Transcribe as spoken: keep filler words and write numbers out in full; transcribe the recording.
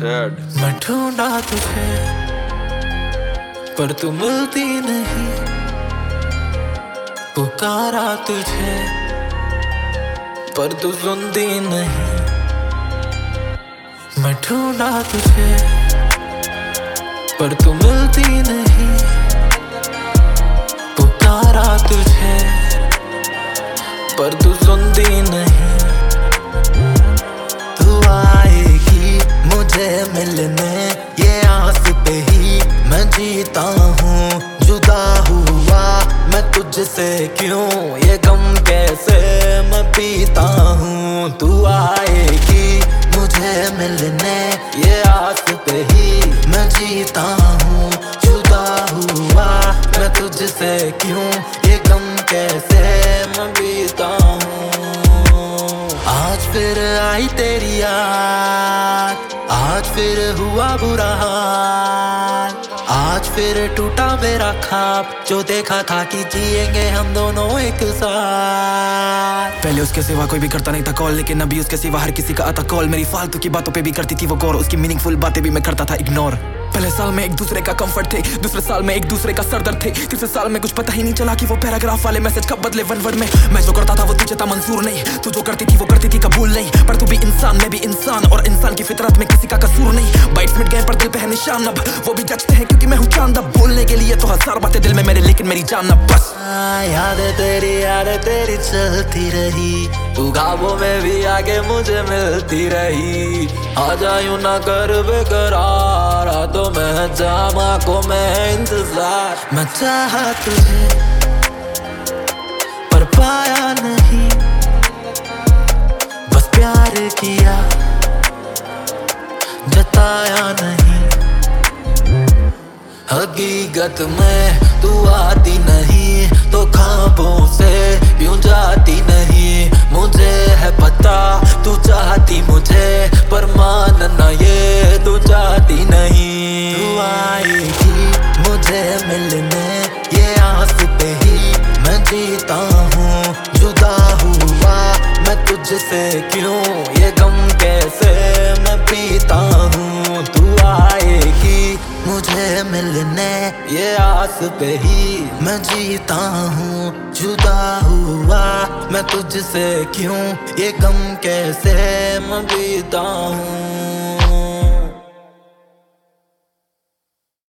Sad. मैं ढूंढा तुझे पर तू मिलती नहीं, पुकारा तुझे पर तू सुनती नहीं। मैं ढूंढा तुझे पर तू मिलती नहीं, पुकारा तुझे पर तू सुनती नहीं। तू आएगी मुझे मिलने ये आस पे ही मैं जीता हूँ। जुदा हुआ मैं तुझसे क्यों, ये गम कैसे मैं पीता हूँ। तू आएगी मुझे मिलने ये आस पे ही मैं जीता हूँ। जुदा हुआ मैं तुझसे क्यों, ये गम कैसे मैं पीता हूँ। आज फिर आई तेरी याद, आज फिर हुआ बुरा हाल, आज फिर टूटा मेरा ख्वाब जो देखा था कि जिएंगे हम दोनों एक साथ। पहले उसके सिवा कोई भी करता नहीं था कॉल, लेकिन अभी उसके सिवा हर किसी का आता कॉल। मेरी फालतू की बातों पे भी करती थी वो गौर, उसकी मीनिंगफुल बातें भी मैं करता था इग्नोर। पहले साल में एक दूसरे का कंफर्ट थे, दूसरे साल में एक दूसरे का सरदर्द थे, तीसरे साल में कुछ पता ही नहीं चला कि वो पैराग्राफ वाले मैसेज कब बदले वन वर्ड में। मैं जो करता था वो तुझे था मंजूर नहीं, तू जो करती थी वो करती थी कबूल नहीं। पर तू भी इंसान मैं भी इंसान, और इंसान की फितरत में किसी का कसूर नहीं। बाइट्स मिट गए पर दिल पे है निशान, अब वो भी जचते हैं क्योंकि मैं हूँ चांद। अब बोलने के लिए तो हजार बातें दिल में मेरे, लेकिन मेरी जान अब बस। यादें तेरी यादें तेरी चलती रही, तू ख्वाबों में भी आगे मुझे मिलती रही। आजा यूं ना कर बेकरार, तो मैं जामा को मैं इंतजार। मैं चाहा तुझे पर पाया नहीं, बस प्यार किया जताया नहीं। हकीकत में तू आती नहीं तो ख्वाबों से यूं जाती नहीं। मुझे है पता तू चाहती मुझे, पर मानना ये तू चाहती नहीं। तू आएगी मुझे मिलने ये आस पे ही मैं जीता हूँ। जुदा हुआ मैं तुझसे क्यों, ये गम कैसे मैं पीता हूँ। तू आएगी मुझे मिलने ये आस पे ही मैं जीता हूँ। जुदा हुआ मैं तुझसे क्यों, ये गम कैसे मैं पीता हूँ।